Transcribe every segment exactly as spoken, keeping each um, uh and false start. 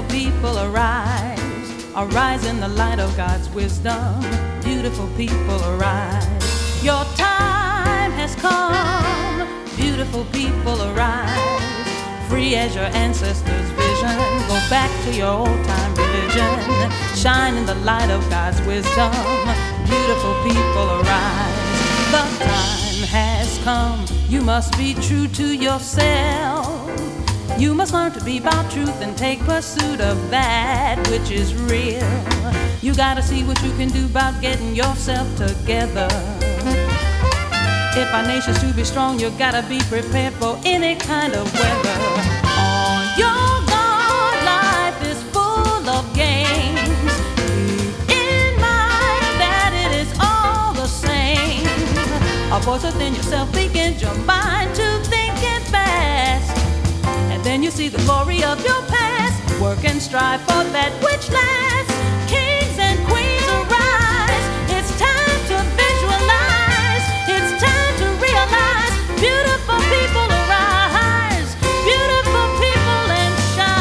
Beautiful people arise, arise in the light of God's wisdom. Beautiful people arise, your time has come. Beautiful people arise, free as your ancestors' vision. Go back to your old-time religion, shine in the light of God's wisdom. Beautiful people arise, the time has come. You must be true to yourself. You must learn to be about truth and take pursuit of that which is real. You gotta see what you can do about getting yourself together. If our nation's to be strong, you gotta be prepared for any kind of weather. On your guard, life is full of games. Keep in mind that it is all the same. A voice within yourself begins your mind to think it fast. And then you see the glory of your past. Work and strive for that which lasts. Kings and queens arise. It's time to visualize. It's time to realize. Beautiful people arise. Beautiful people and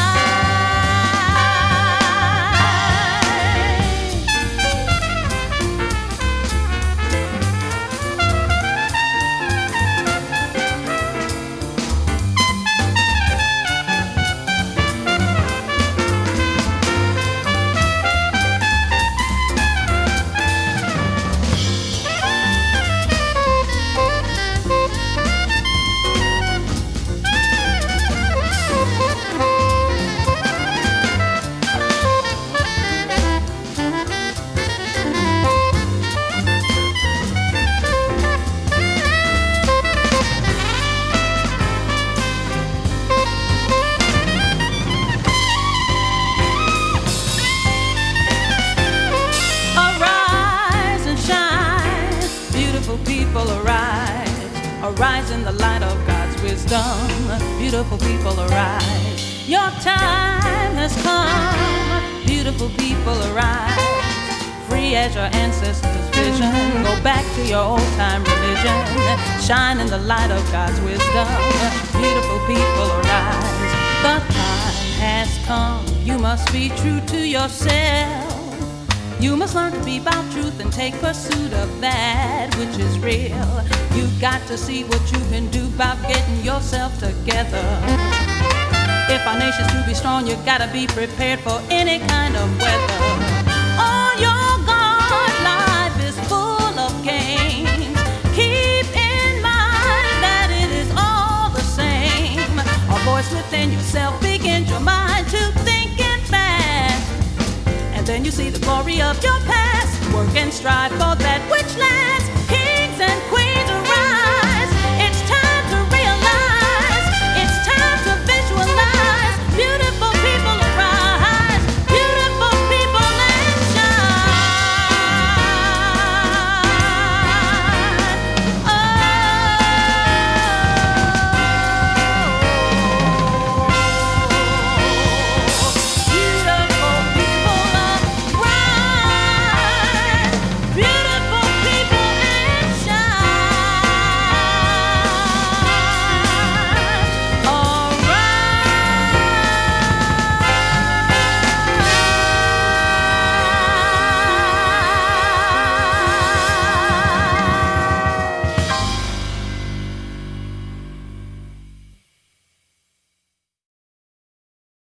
people arise, arise in the light of God's wisdom. Beautiful people arise, your time has come. Beautiful people arise, free as your ancestors' vision. Go back to your old-time religion, shine in the light of God's wisdom. Beautiful people arise, the time has come. You must be true to yourself. You must learn to be about truth and take pursuit of that which is real. You got to see what you can do about getting yourself together. If our nation's to be strong, you gotta be prepared for any kind of weather. On your guard, life is full of games. Keep in mind that it is all the same. A voice within yourself begins your mind to think it fast. And then you see the glory of your past. Work and strive for that which lasts.